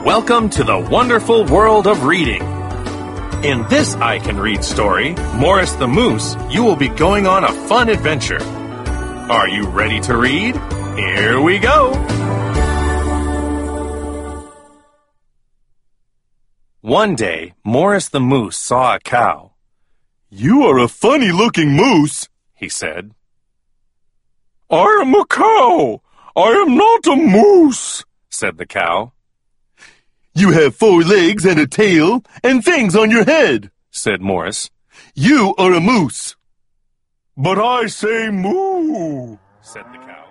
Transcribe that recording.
Welcome to the wonderful world of reading. In this I Can Read story, Morris the Moose, you will be going on a fun adventure. Are you ready to read? Here we go! One day, Morris the Moose saw a cow. "You are a funny-looking moose," he said. "I am a cow. I am not a moose," said the cow. "You have 4 legs and a tail and fangs on your head," said Morris. "You are a moose." "But I say moo," said the cow.